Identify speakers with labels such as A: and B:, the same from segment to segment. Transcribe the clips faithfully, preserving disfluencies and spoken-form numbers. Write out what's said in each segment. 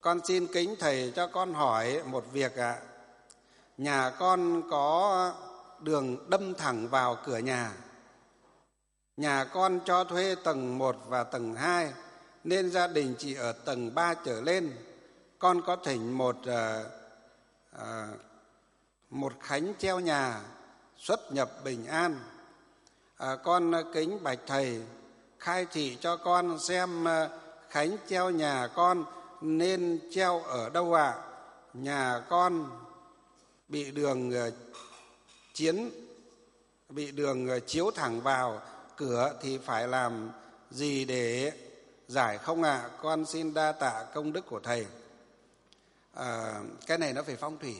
A: Con xin kính thầy cho con hỏi một việc ạ. Nhà con có đường đâm thẳng vào cửa nhà. Nhà con cho thuê tầng một và tầng hai, nên gia đình chỉ ở tầng ba trở lên. Con có thỉnh một uh, uh, một khánh treo nhà, xuất nhập bình an. uh, Con kính bạch thầy khai thị cho con xem uh, khánh treo nhà con nên treo ở đâu ạ? À? Nhà con bị đường uh, chiến bị đường uh, chiếu thẳng vào cửa thì phải làm gì để giải không ạ? À? Con xin đa tạ công đức của thầy. À, cái này nó phải phong thủy.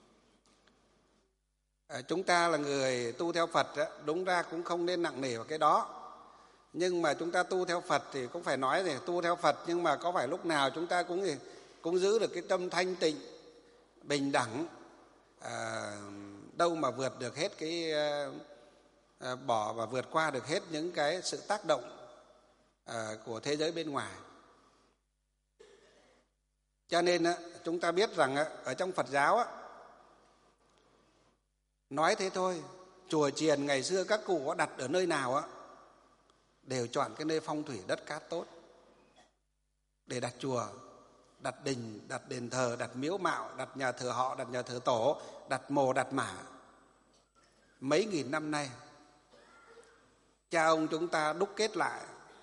A: À, chúng ta là người tu theo Phật đó, đúng ra cũng không nên nặng nề vào cái đó. Nhưng mà chúng ta tu theo Phật thì cũng phải nói rồi, tu theo Phật nhưng mà có phải lúc nào chúng ta cũng cũng giữ được cái tâm thanh tịnh, bình đẳng, à, đâu mà vượt được hết cái à, bỏ và vượt qua được hết những cái sự tác động à, của thế giới bên ngoài. Cho nên chúng ta biết rằng ở trong Phật giáo nói thế thôi, chùa chiền ngày xưa các cụ có đặt ở nơi nào đều chọn cái nơi phong thủy đất cát tốt để đặt chùa, đặt đình, đặt đền thờ, đặt miếu mạo, đặt nhà thờ họ, đặt nhà thờ tổ, đặt mồ, đặt mả. Mấy nghìn năm nay cha ông chúng ta đúc kết lại,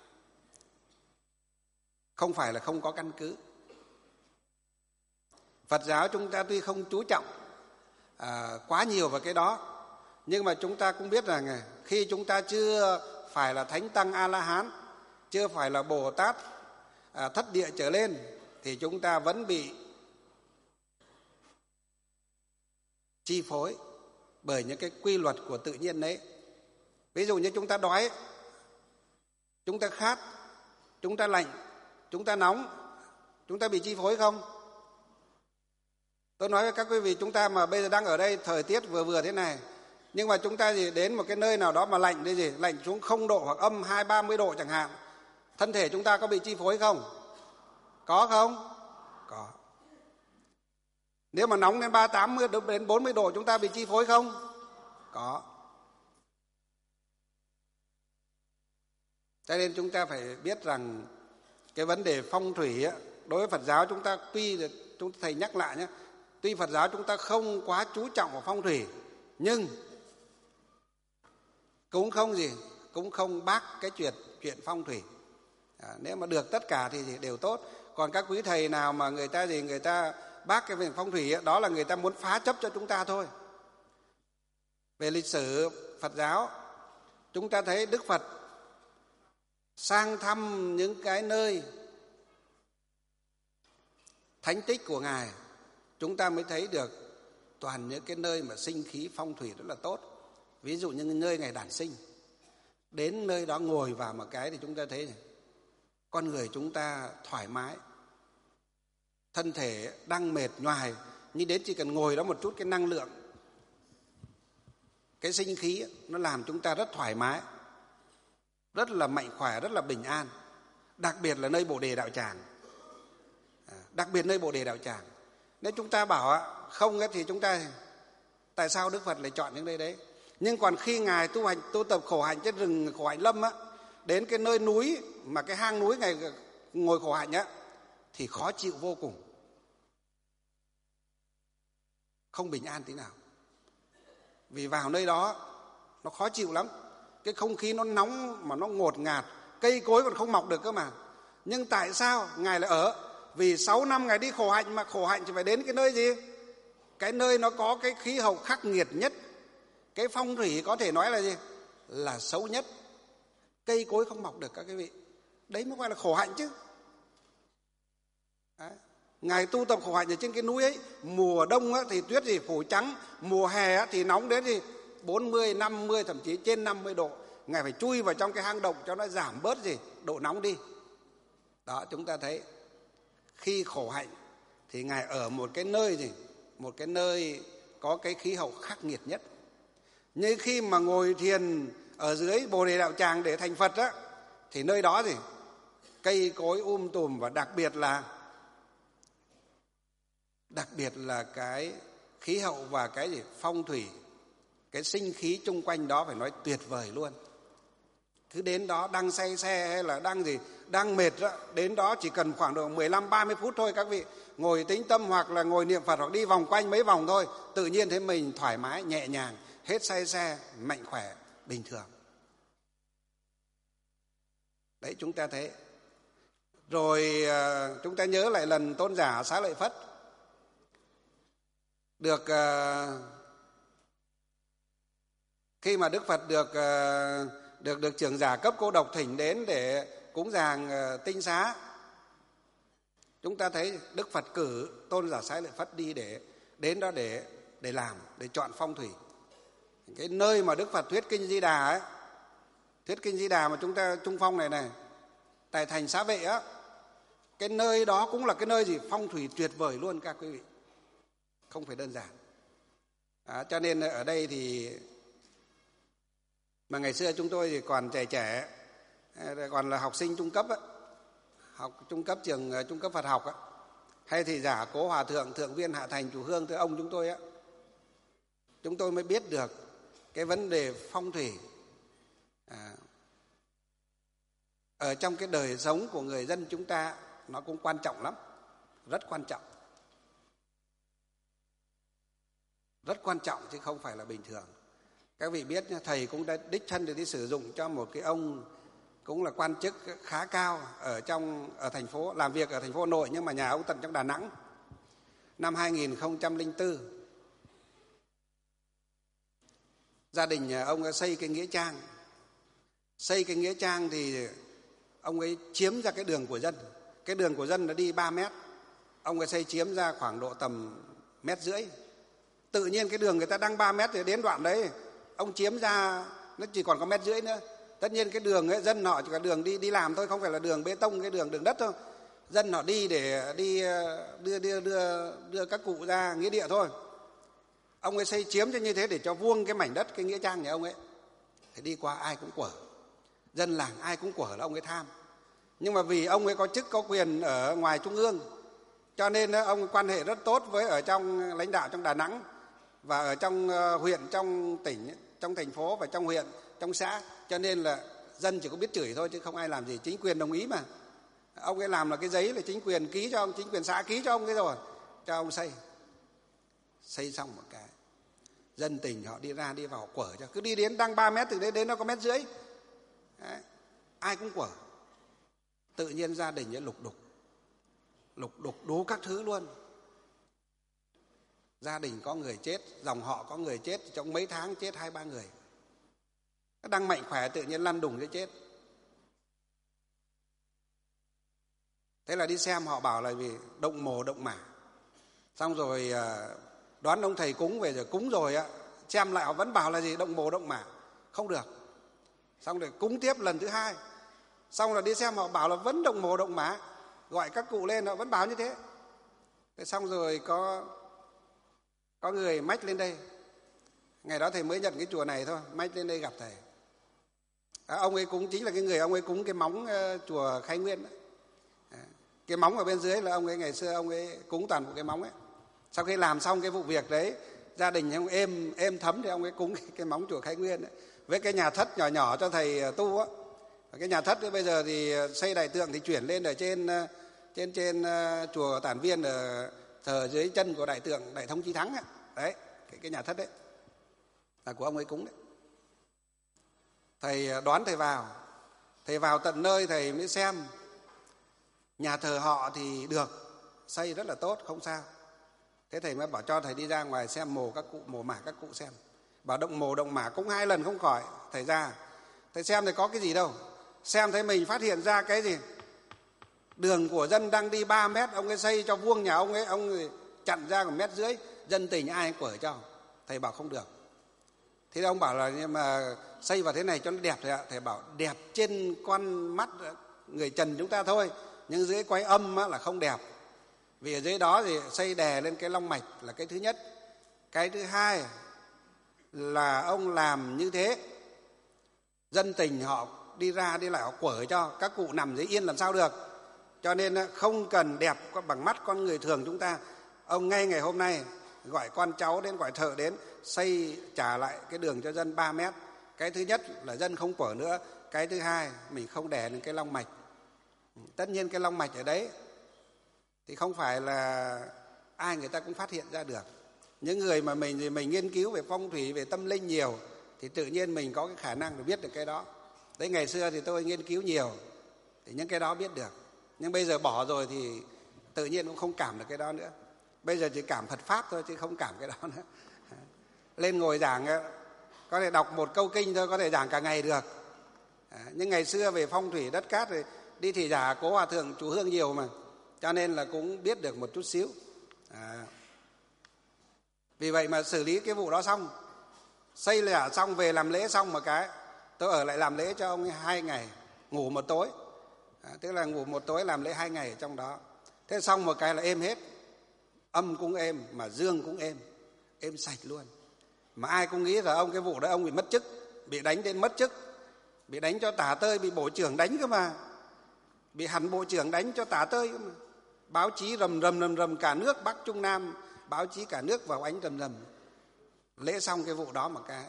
A: không phải là không có căn cứ. Phật giáo chúng ta tuy không chú trọng à, quá nhiều vào cái đó, nhưng mà chúng ta cũng biết rằng khi chúng ta chưa phải là Thánh Tăng A-la-hán, chưa phải là Bồ Tát à, thất địa trở lên, thì chúng ta vẫn bị chi phối bởi những cái quy luật của tự nhiên đấy. Ví dụ như chúng ta đói, chúng ta khát, chúng ta lạnh, chúng ta nóng, chúng ta bị chi phối không? Tôi nói với các quý vị, chúng ta mà bây giờ đang ở đây thời tiết vừa vừa thế này, nhưng mà chúng ta gì đến một cái nơi nào đó mà lạnh đây gì, lạnh xuống không độ hoặc âm hai ba mươi độ chẳng hạn, thân thể chúng ta có bị chi phối không? Có không? Có. Nếu mà nóng đến ba tám mươi đến bốn mươi độ chúng ta bị chi phối không? Có. Cho nên chúng ta phải biết rằng cái vấn đề phong thủy á, đối với Phật giáo chúng ta tuy chúng thầy nhắc lại nhé, tuy Phật giáo chúng ta không quá chú trọng vào phong thủy, nhưng cũng không gì, cũng không bác cái chuyện chuyện phong thủy. À, nếu mà được tất cả thì đều tốt. Còn các quý thầy nào mà người ta gì người ta bác cái việc phong thủy ấy, đó là người ta muốn phá chấp cho chúng ta thôi. Về lịch sử Phật giáo, chúng ta thấy Đức Phật sang thăm những cái nơi thánh tích của Ngài, chúng ta mới thấy được toàn những cái nơi mà sinh khí phong thủy rất là tốt. Ví dụ như nơi Ngài đản sinh, đến nơi đó ngồi vào một cái thì chúng ta thấy này, con người chúng ta thoải mái, thân thể đang mệt nhoài, nhưng đến chỉ cần ngồi đó một chút, cái năng lượng, cái sinh khí nó làm chúng ta rất thoải mái, rất là mạnh khỏe, rất là bình an. Đặc biệt là nơi Bồ Đề Đạo Tràng, à, đặc biệt nơi Bồ Đề Đạo Tràng. Nếu chúng ta bảo không thì chúng ta, tại sao Đức Phật lại chọn những nơi đấy? Nhưng còn khi Ngài tu hành, tu tập khổ hạnh trên rừng Khổ Hạnh Lâm á, đến cái nơi núi mà cái hang núi Ngài ngồi khổ hạnh á, thì khó chịu vô cùng, không bình an tí nào. Vì vào nơi đó nó khó chịu lắm, cái không khí nó nóng mà nó ngột ngạt, cây cối còn không mọc được cơ mà. Nhưng tại sao Ngài lại ở? Vì sáu năm Ngài đi khổ hạnh, mà khổ hạnh thì phải đến cái nơi gì? Cái nơi nó có cái khí hậu khắc nghiệt nhất, cái phong thủy có thể nói là gì? Là xấu nhất, cây cối không mọc được các quý vị. Đấy mới gọi là khổ hạnh chứ. Đấy. Ngài tu tập khổ hạnh ở trên cái núi ấy, mùa đông thì tuyết gì phủ trắng, mùa hè thì nóng đến gì bốn mươi, năm mươi, thậm chí trên năm mươi độ. Ngài phải chui vào trong cái hang động cho nó giảm bớt gì độ nóng đi. Đó, chúng ta thấy khi khổ hạnh thì Ngài ở một cái nơi gì, một cái nơi có cái khí hậu khắc nghiệt nhất. Nhưng khi mà ngồi thiền ở dưới Bồ Đề Đạo Tràng để thành Phật á, thì nơi đó gì cây cối um tùm, và đặc biệt là đặc biệt là cái khí hậu và cái gì phong thủy, cái sinh khí chung quanh đó phải nói tuyệt vời luôn. Cứ đến đó đang say xe hay là đang gì, đang mệt đó, đến đó chỉ cần khoảng độ mười lăm ba mươi phút thôi các vị, ngồi tĩnh tâm hoặc là ngồi niệm Phật hoặc đi vòng quanh mấy vòng thôi, tự nhiên thấy mình thoải mái, nhẹ nhàng, hết say xe, mạnh khỏe, bình thường. Đấy, chúng ta thấy. Rồi chúng ta nhớ lại lần Tôn giả Xá Lợi Phất được uh, khi mà Đức Phật được uh, được được trưởng giả cấp cô độc thỉnh đến để cúng dường uh, tinh xá, chúng ta thấy Đức Phật cử Tôn giả Xá Lợi Phất đi để đến đó để để làm, để chọn phong thủy. Cái nơi mà Đức Phật thuyết kinh Di Đà ấy, thuyết kinh Di Đà mà chúng ta trung phong này này, tại thành Xá Vệ á, cái nơi đó cũng là cái nơi gì phong thủy tuyệt vời luôn các quý vị, không phải đơn giản. À, cho nên ở đây thì mà ngày xưa chúng tôi thì còn trẻ trẻ, còn là học sinh trung cấp á, học trung cấp trường trung cấp Phật học á, hay thì giả Cố Hòa Thượng Thượng Viên Hạ Thành Chủ Hương thưa ông chúng tôi á, chúng tôi mới biết được cái vấn đề phong thủy à, ở trong cái đời sống của người dân chúng ta nó cũng quan trọng lắm, rất quan trọng, rất quan trọng chứ không phải là bình thường. Các vị biết thầy cũng đã đích thân để đi sử dụng cho một cái ông cũng là quan chức khá cao ở trong ở thành phố, làm việc ở thành phố Hà Nội nhưng mà nhà ông tận trong Đà Nẵng. Năm hai nghìn không trăm lẻ bốn, gia đình ông ấy xây cái nghĩa trang. Xây cái nghĩa trang thì ông ấy chiếm ra cái đường của dân. Cái đường của dân nó đi ba mét, ông ấy xây chiếm ra khoảng độ tầm mét rưỡi. Tự nhiên cái đường người ta đang ba mét thì đến đoạn đấy ông chiếm ra nó chỉ còn có mét rưỡi nữa. Tất nhiên cái đường ấy dân họ chỉ có đường đi đi làm thôi, không phải là đường bê tông, cái đường đường đất thôi. Dân họ đi để đi đưa đưa đưa đưa các cụ ra nghĩa địa thôi. Ông ấy xây chiếm cho như thế để cho vuông cái mảnh đất cái nghĩa trang nhà ông ấy. Thì đi qua ai cũng quở, dân làng ai cũng quở là ông ấy tham. Nhưng mà vì ông ấy có chức có quyền ở ngoài trung ương, cho nên ông quan hệ rất tốt với ở trong lãnh đạo trong Đà Nẵng và ở trong huyện, trong tỉnh, trong thành phố và trong huyện, trong xã. Cho nên là dân chỉ có biết chửi thôi chứ không ai làm gì. Chính quyền đồng ý mà. Ông ấy làm là cái giấy là chính quyền ký cho ông, chính quyền xã ký cho ông cái rồi, cho ông xây. Xây xong một cái, dân tình họ đi ra đi vào quở cho. Cứ đi đến đang ba mét từ đấy đến nó có mét rưỡi. Đấy, ai cũng quở. Tự nhiên gia đình ấy lục đục, lục đục đủ các thứ luôn. Gia đình có người chết, dòng họ có người chết, trong mấy tháng chết hai ba người. Nó đang mạnh khỏe tự nhiên lăn đùng cái chết. Thế là đi xem họ bảo là vì động mồ động mả. Xong rồi đoán ông thầy cúng về rồi, cúng rồi á, xem lại họ vẫn bảo là gì động mồ động mả, không được. Xong rồi cúng tiếp lần thứ hai, xong rồi đi xem họ bảo là vẫn động mồ động mả, gọi các cụ lên họ vẫn bảo như thế. Thế xong rồi có có người mách lên đây, ngày đó thầy mới nhận cái chùa này thôi, mách lên đây gặp thầy. À, ông ấy cúng chính là cái người ông ấy cúng cái móng uh, chùa Khai Nguyên đấy. À, cái móng ở bên dưới là ông ấy ngày xưa ông ấy cúng toàn bộ cái móng ấy. Sau khi làm xong cái vụ việc đấy, gia đình ông êm êm thấm thì ông ấy cúng cái, cái móng chùa Khai Nguyên đấy, với cái nhà thất nhỏ nhỏ cho thầy tu á. Cái nhà thất ấy bây giờ thì xây đại tượng thì chuyển lên ở trên trên trên uh, chùa Tản Viên, ở thờ dưới chân của đại tượng Đại Thông Chí Thắng ấy. Đấy, cái cái nhà thất đấy là của ông ấy cúng đấy. Thầy đoán thầy vào, thầy vào tận nơi thầy mới xem. Nhà thờ họ thì được, xây rất là tốt, không sao. Thế thầy mới bảo cho thầy đi ra ngoài xem mồ các cụ, mồ mả các cụ xem. Bảo động mồ động mả cũng hai lần không khỏi. Thầy ra, thầy xem thầy có cái gì đâu. Xem thấy mình phát hiện ra cái gì. Đường của dân đang đi ba mét, ông ấy xây cho vuông nhà ông ấy, ông ấy chặn ra một mét rưỡi, dân tình ai cũng quở cho. Thầy bảo không được. Thế ông bảo là nhưng mà xây vào thế này cho nó đẹp thầy ạ. Thầy bảo đẹp trên con mắt người trần chúng ta thôi, nhưng dưới quay âm là không đẹp. Vì ở dưới đó thì xây đè lên cái long mạch là cái thứ nhất. Cái thứ hai là ông làm như thế, dân tình họ đi ra đi lại họ quở cho, các cụ nằm dưới yên làm sao được. Cho nên không cần đẹp bằng mắt con người thường chúng ta, Ông ngay ngày hôm nay gọi con cháu đến, gọi thợ đến xây trả lại cái đường cho dân ba mét. Cái thứ nhất là dân không quở nữa. Cái thứ hai, mình không đè lên cái long mạch. Tất nhiên cái long mạch ở đấy thì không phải là ai người ta cũng phát hiện ra được. Những người mà mình thì mình nghiên cứu về phong thủy, về tâm linh nhiều thì tự nhiên mình có cái khả năng để biết được cái đó. Đấy, ngày xưa thì tôi nghiên cứu nhiều thì những cái đó biết được. Nhưng bây giờ bỏ rồi thì tự nhiên cũng không cảm được cái đó nữa. Bây giờ chỉ cảm Phật Pháp thôi chứ không cảm cái đó nữa. Lên ngồi giảng có thể đọc một câu kinh thôi, có thể giảng cả ngày được. Nhưng ngày xưa về phong thủy đất cát thì đi thị giả Cố Hòa Thượng Chú Hương nhiều mà, cho nên là cũng biết được một chút xíu. À, vì vậy mà xử lý cái vụ đó xong, xây lẻ xong, về làm lễ xong một cái, tôi ở lại làm lễ cho ông ấy hai ngày, ngủ một tối. À, tức là ngủ một tối làm lễ hai ngày ở trong đó. Thế xong một cái là êm hết, âm cũng êm mà dương cũng êm, êm sạch luôn. Mà ai cũng nghĩ là ông cái vụ đó ông bị mất chức, bị đánh đến mất chức, bị đánh cho tả tơi, bị bộ trưởng đánh cơ mà, bị hẳn bộ trưởng đánh cho tả tơi cơ mà. Báo chí rầm rầm rầm rầm cả nước Bắc Trung Nam, báo chí cả nước vào ánh rầm rầm. Lễ xong cái vụ đó một cái,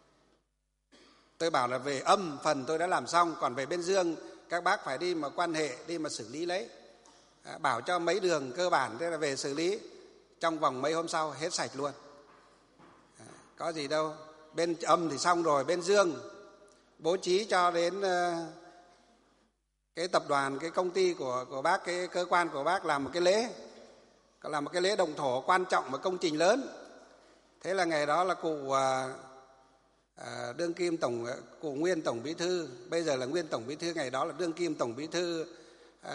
A: tôi bảo là về âm phần tôi đã làm xong, còn về bên dương các bác phải đi mà quan hệ, đi mà xử lý lấy. À, bảo cho mấy đường cơ bản, thế là về xử lý trong vòng mấy hôm sau hết sạch luôn. À, có gì đâu. Bên âm thì xong rồi, bên dương bố trí cho đến uh, cái tập đoàn, cái công ty của của bác, cái cơ quan của bác làm một cái lễ, làm một cái lễ động thổ quan trọng, một công trình lớn. Thế là ngày đó là cụ uh, uh, đương kim tổng cụ nguyên tổng bí thư, bây giờ là nguyên tổng bí thư, ngày đó là đương kim tổng bí thư uh,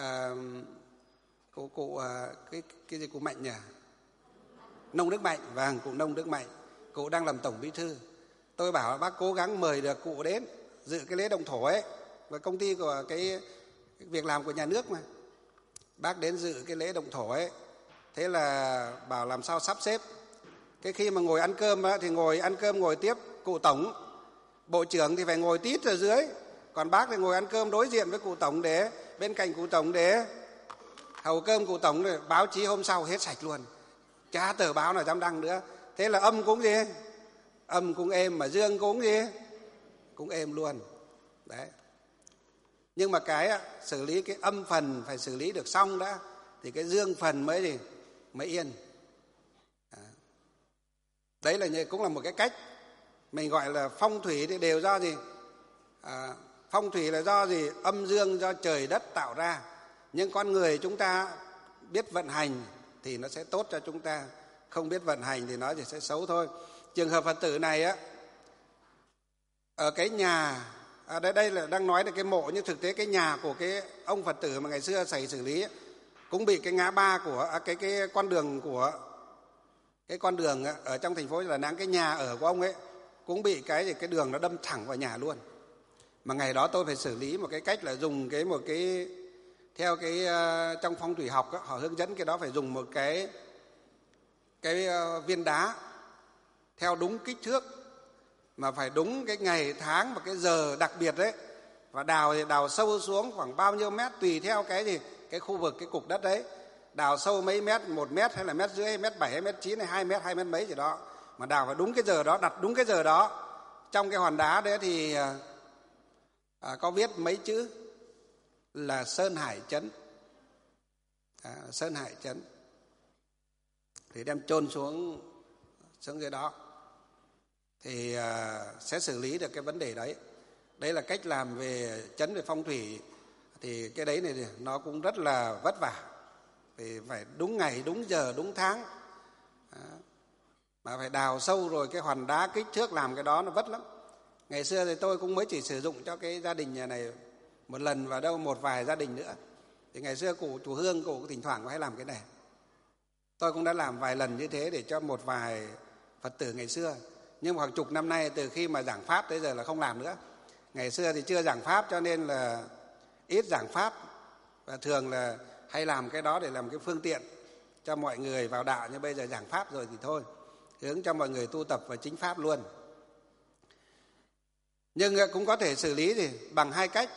A: cụ cụ uh, cái cái gì cụ Mạnh nhỉ? Nông Đức Mạnh, vâng, cụ Nông Đức Mạnh, cụ đang làm tổng bí thư. Tôi bảo bác cố gắng mời được cụ đến dự cái lễ động thổ ấy, và công ty của cái, cái việc làm của nhà nước mà, bác đến dự cái lễ động thổ ấy. Thế là bảo làm sao sắp xếp. Cái khi mà ngồi ăn cơm á, thì ngồi ăn cơm ngồi tiếp cụ tổng, bộ trưởng thì phải ngồi tít ở dưới, còn bác thì ngồi ăn cơm đối diện với cụ tổng, để bên cạnh cụ tổng để hầu cơm cụ tổng. Rồi báo chí hôm sau hết sạch luôn, chả tờ báo nào dám đăng nữa. Thế là âm cũng gì, âm cũng êm, mà dương cũng gì, cũng êm luôn. Đấy. Nhưng mà cái xử lý cái âm phần phải xử lý được xong đã, thì cái dương phần mới gì mới yên. À, đấy là cũng là một cái cách mình gọi là phong thủy. Thì đều do gì, à, phong thủy là do gì, âm dương do trời đất tạo ra. Nhưng con người chúng ta biết vận hành thì nó sẽ tốt cho chúng ta, không biết vận hành thì nó chỉ sẽ xấu thôi. Trường hợp Phật tử này á, ở cái nhà, à, đây, đây là đang nói về cái mộ, nhưng thực tế cái nhà của cái ông Phật tử mà ngày xưa xảy xử lý ấy, cũng bị cái ngã ba của à, cái cái con đường của cái con đường ở trong thành phố Đà Nẵng, cái nhà ở của ông ấy cũng bị cái cái đường nó đâm thẳng vào nhà luôn. Mà ngày đó tôi phải xử lý một cái cách là dùng cái một cái theo cái uh, trong phong thủy học đó, họ hướng dẫn cái đó phải dùng một cái cái uh, viên đá theo đúng kích thước, mà phải đúng cái ngày tháng và cái giờ đặc biệt đấy, và đào thì đào sâu xuống khoảng bao nhiêu mét tùy theo cái gì, cái khu vực, cái cục đất đấy, đào sâu mấy mét, một mét hay là mét rưỡi, mét bảy hay mét chín hay hai mét, hai mét mấy gì đó, mà đào vào đúng cái giờ đó, đặt đúng cái giờ đó. Trong cái hòn đá đấy thì à, có viết mấy chữ là Sơn Hải Chấn, à, Sơn Hải Chấn, thì đem chôn xuống xuống dưới đó thì à, sẽ xử lý được cái vấn đề đấy. Đấy là cách làm về chấn, về phong thủy. Thì cái đấy này nó cũng rất là vất vả, thì phải đúng ngày, đúng giờ, đúng tháng, à, mà phải đào sâu rồi cái hòn đá kích thước làm cái đó nó vất lắm. Ngày xưa thì tôi cũng mới chỉ sử dụng cho cái gia đình nhà này một lần, và đâu một vài gia đình nữa. Thì ngày xưa cụ chủ Hương, cụ thỉnh thoảng có hay làm cái này. Tôi cũng đã làm vài lần như thế để cho một vài Phật tử ngày xưa. Nhưng mà khoảng chục năm nay, từ khi mà giảng Pháp tới giờ là không làm nữa. Ngày xưa thì chưa giảng Pháp cho nên là ít giảng Pháp, và thường là hay làm cái đó để làm cái phương tiện cho mọi người vào đạo. Nhưng bây giờ giảng Pháp rồi thì thôi, hướng cho mọi người tu tập vào chính Pháp luôn. Nhưng cũng có thể xử lý thì bằng hai cách.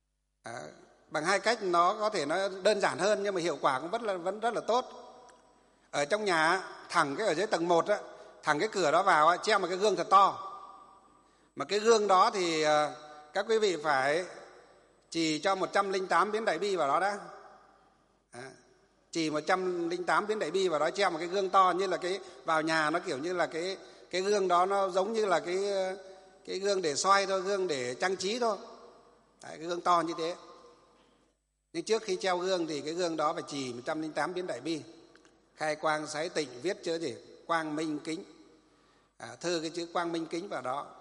A: À, bằng hai cách nó có thể nó đơn giản hơn, nhưng mà hiệu quả cũng vẫn là vẫn rất là tốt. Ở trong nhà thẳng cái ở dưới tầng một á, thẳng cái cửa đó vào á, treo một cái gương thật to. Mà cái gương đó thì các quý vị phải trì cho một trăm lẻ tám biến Đại Bi vào đó đã. À, trì một trăm lẻ tám biến Đại Bi vào đó, treo một cái gương to, như là cái vào nhà nó kiểu như là cái cái gương đó nó giống như là cái cái gương để soi thôi, gương để trang trí thôi. Đấy, cái gương to như thế. Nhưng trước khi treo gương thì cái gương đó phải trì một trăm lẻ tám biến Đại Bi, khai quang sái tịnh, viết chữ gì quang minh kính, à, thư cái chữ quang minh kính vào đó.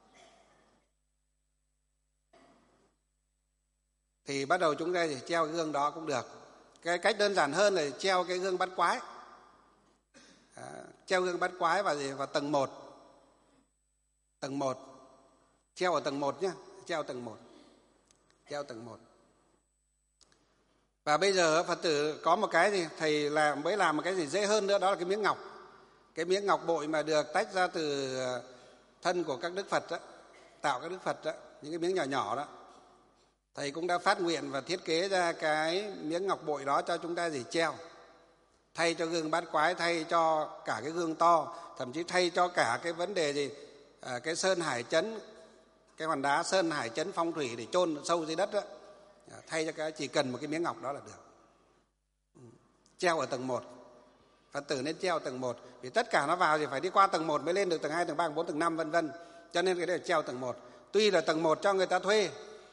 A: Thì bắt đầu chúng ta thì treo cái gương đó cũng được. Cái cách đơn giản hơn là treo cái gương bát quái, à, treo gương bát quái vào gì vào tầng một, tầng một, treo ở tầng một nhé, treo tầng một, treo tầng một. Và bây giờ Phật tử có một cái gì thầy làm mới làm một cái gì dễ hơn nữa, đó là cái miếng ngọc, cái miếng ngọc bội mà được tách ra từ thân của các đức Phật đó, tạo các đức Phật đó, những cái miếng nhỏ nhỏ đó. Thầy cũng đã phát nguyện và thiết kế ra cái miếng ngọc bội đó cho chúng ta gì treo, thay cho gương bát quái, thay cho cả cái gương to, thậm chí thay cho cả cái vấn đề gì à, cái sơn hải chấn, cái hòn đá sơn hải chấn phong thủy để chôn sâu dưới đất đó, à, thay cho cái chỉ cần một cái miếng ngọc đó là được. Treo ở tầng một, Phật tử nên treo tầng một, vì tất cả nó vào thì phải đi qua tầng một mới lên được tầng hai, tầng ba, tầng bốn, tầng năm vân vân. Cho nên cái đấy là treo tầng một. Tuy là tầng một cho người ta thuê,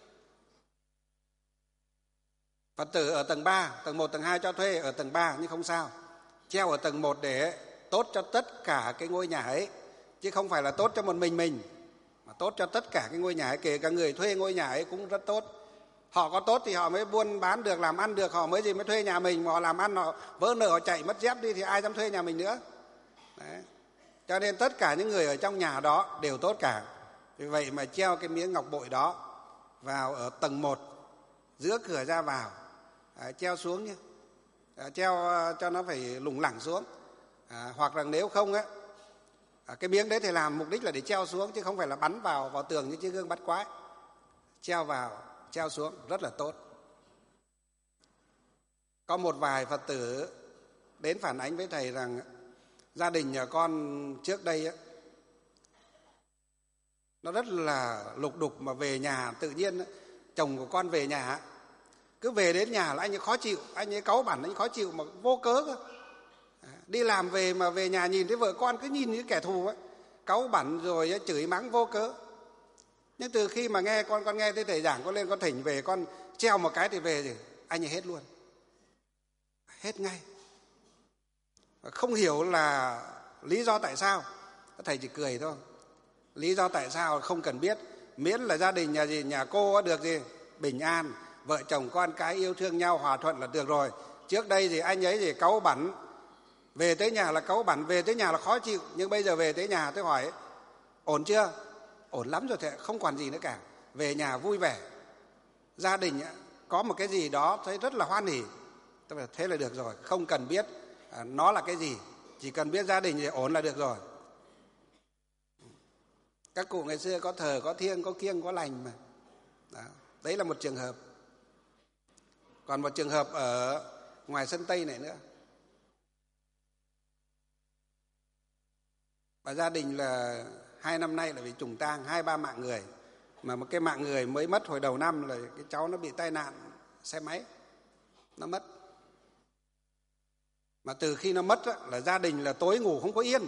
A: Phật tử ở tầng ba, tầng một, tầng hai cho thuê ở tầng ba nhưng không sao. Treo ở tầng một để tốt cho tất cả cái ngôi nhà ấy, chứ không phải là tốt cho một mình mình, mà tốt cho tất cả cái ngôi nhà ấy, kể cả người thuê ngôi nhà ấy cũng rất tốt. Họ có tốt thì họ mới buôn bán được, làm ăn được, họ mới gì mới thuê nhà mình. Mà họ làm ăn, họ vỡ nợ, họ chạy mất dép đi thì ai dám thuê nhà mình nữa. Đấy. Cho nên tất cả những người ở trong nhà đó đều tốt cả. Vì vậy mà treo cái miếng ngọc bội đó vào ở tầng một, giữa cửa ra vào, à, treo xuống nhé, à, treo cho nó phải lủng lẳng xuống, à, hoặc là nếu không á, à, cái miếng đấy thì làm mục đích là để treo xuống chứ không phải là bắn vào vào tường như chiếc gương bát quái. Treo vào, treo xuống rất là tốt. Có một vài Phật tử đến phản ánh với thầy rằng gia đình nhà con trước đây á, nó rất là lục đục, mà về nhà tự nhiên á, chồng của con về nhà cứ về đến nhà là anh ấy khó chịu, anh ấy cáu bẳn, anh ấy khó chịu mà vô cớ cơ. Đi làm về mà về nhà nhìn thấy vợ con cứ nhìn như kẻ thù ấy, cáu bẳn rồi ấy, chửi mắng vô cớ. Nhưng từ khi mà nghe con con nghe thấy thầy giảng, con lên con thỉnh về, con treo một cái thì về thì anh ấy hết luôn, hết ngay. Không hiểu là lý do tại sao, thầy chỉ cười thôi. Lý do tại sao không cần biết, miễn là gia đình nhà gì nhà cô được gì bình an, vợ chồng con cái yêu thương nhau, hòa thuận là được rồi. Trước đây thì anh ấy thì cáu bẳn, về tới nhà là cáu bẳn, về tới nhà là khó chịu. Nhưng bây giờ về tới nhà tôi hỏi ổn chưa? Ổn lắm rồi, thì không còn gì nữa cả. Về nhà vui vẻ, gia đình có một cái gì đó thấy rất là hoan hỉ. Thế là được rồi, không cần biết nó là cái gì, chỉ cần biết gia đình thì ổn là được rồi. Các cụ ngày xưa có thờ, có thiêng, có kiêng, có lành mà. Đó. Đấy là một trường hợp. Còn một trường hợp ở ngoài sân Tây này nữa. Và gia đình là hai năm nay là bị trùng tang, hai ba mạng người. Mà một cái mạng người mới mất hồi đầu năm là cái cháu nó bị tai nạn xe máy, nó mất. Mà từ khi nó mất á, là gia đình là tối ngủ không có yên.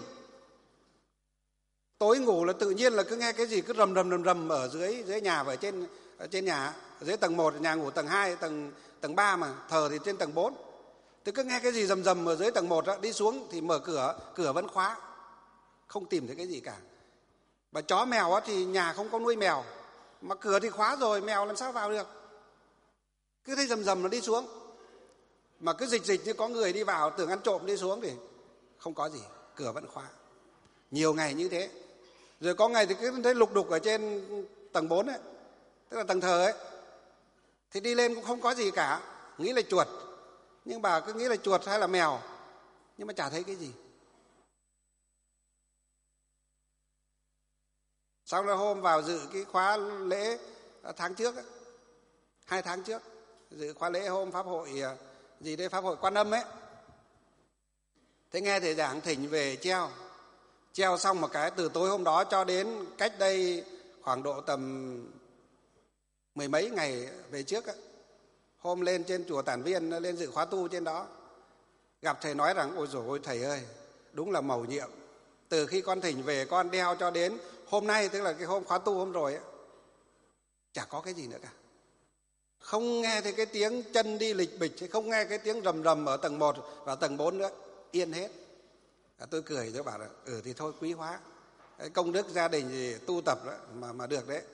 A: Tối ngủ là tự nhiên là cứ nghe cái gì cứ rầm rầm rầm rầm ở dưới dưới nhà và ở trên ở trên nhà, ở dưới tầng một, nhà ngủ tầng hai, tầng tầng ba mà thờ thì trên tầng bốn. Thì cứ nghe cái gì rầm rầm ở dưới tầng một á, đi xuống thì mở cửa, cửa vẫn khóa. Không tìm thấy cái gì cả. Và chó mèo á thì nhà không có nuôi mèo, mà cửa thì khóa rồi, mèo làm sao vào được. Cứ thấy rầm rầm nó đi xuống. Mà cứ dịch dịch như có người đi vào, tưởng ăn trộm đi xuống thì không có gì, cửa vẫn khóa. Nhiều ngày như thế. Rồi có ngày thì cứ thấy lục đục ở trên tầng bốn ấy, tức là tầng thờ ấy. Thì đi lên cũng không có gì cả, nghĩ là chuột. Nhưng bà cứ nghĩ là chuột hay là mèo, nhưng mà chả thấy cái gì. Xong rồi hôm vào dự cái khóa lễ tháng trước ấy, hai tháng trước, dự khóa lễ hôm Pháp hội gì đây, Pháp hội Quan Âm ấy. Thế nghe thầy giảng thỉnh về treo. Treo xong một cái, từ tối hôm đó cho đến cách đây khoảng độ tầm mười mấy ngày về trước á, hôm lên trên chùa Tản Viên, lên dự khóa tu trên đó, gặp thầy nói rằng ôi dồi ôi thầy ơi, đúng là mầu nhiệm. Từ khi con thỉnh về con đeo cho đến hôm nay, tức là cái hôm khóa tu hôm rồi ấy, chả có cái gì nữa cả. Không nghe thấy cái tiếng chân đi lịch bịch, không nghe cái tiếng rầm rầm ở tầng một và tầng bốn nữa, yên hết. À, tôi cười, tôi bảo là ừ thì thôi quý hóa. Cái công đức gia đình thì tu tập đó, mà, mà được đấy.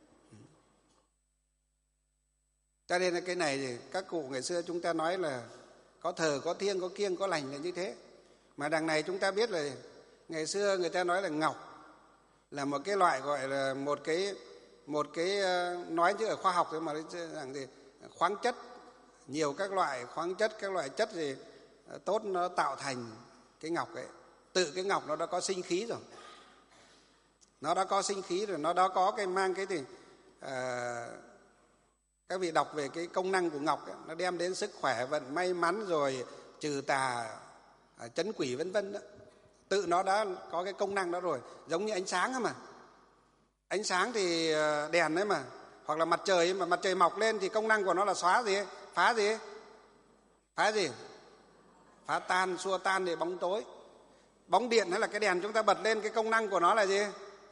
A: Cho nên là cái này thì các cụ ngày xưa chúng ta nói là có thờ, có thiêng, có kiêng, có lành là như thế. Mà đằng này chúng ta biết là ngày xưa người ta nói là ngọc là một cái loại, gọi là một cái một cái nói chứ ở khoa học thôi mà rằng gì khoáng chất, nhiều các loại khoáng chất, các loại chất gì tốt nó tạo thành cái ngọc ấy. Tự cái ngọc nó đã có sinh khí rồi, nó đã có sinh khí rồi, nó đã có cái mang cái gì à, các vị đọc về cái công năng của ngọc ấy, nó đem đến sức khỏe, vận may mắn, rồi trừ tà, trấn quỷ vân vân đó. Tự nó đã có cái công năng đó rồi, giống như ánh sáng ấy mà. Ánh sáng thì đèn đấy mà, hoặc là mặt trời ấy mà, mặt trời mọc lên thì công năng của nó là xóa gì, phá gì, phá gì, phá tan, xua tan để bóng tối. Bóng điện hay là cái đèn chúng ta bật lên, cái công năng của nó là gì?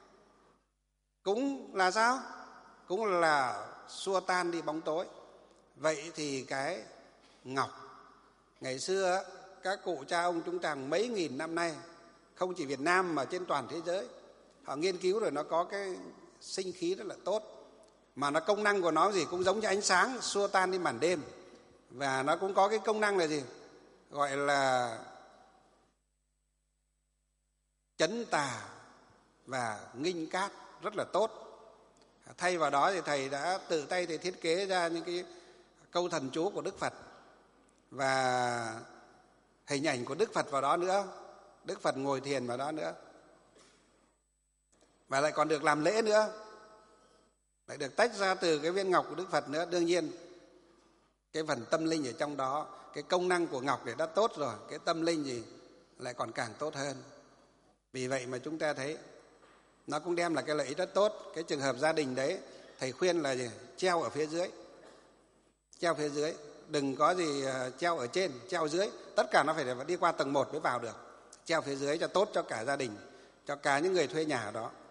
A: Cũng là sao? Cũng là xua tan đi bóng tối. Vậy thì cái ngọc ngày xưa các cụ cha ông chúng ta mấy nghìn năm nay, không chỉ Việt Nam mà trên toàn thế giới, họ nghiên cứu rồi, nó có cái sinh khí rất là tốt. Mà nó công năng của nó gì cũng giống như ánh sáng, xua tan đi màn đêm. Và nó cũng có cái công năng là gì? Gọi là chấn tà và nghinh cát, rất là tốt. Thay vào đó thì thầy đã tự tay thầy thiết kế ra những cái câu thần chú của Đức Phật và hình ảnh của Đức Phật vào đó nữa. Đức Phật ngồi thiền vào đó nữa. Và lại còn được làm lễ nữa, lại được tách ra từ cái viên ngọc của Đức Phật nữa. Đương nhiên cái phần tâm linh ở trong đó, cái công năng của ngọc thì đã tốt rồi, cái tâm linh gì lại còn càng tốt hơn. Vì vậy mà chúng ta thấy nó cũng đem lại cái lợi ích rất tốt. Cái trường hợp gia đình đấy, thầy khuyên là gì? Treo ở phía dưới, treo phía dưới, đừng có gì treo ở trên, treo dưới. Tất cả nó phải đi qua tầng một mới vào được. Treo phía dưới cho tốt cho cả gia đình, cho cả những người thuê nhà ở đó.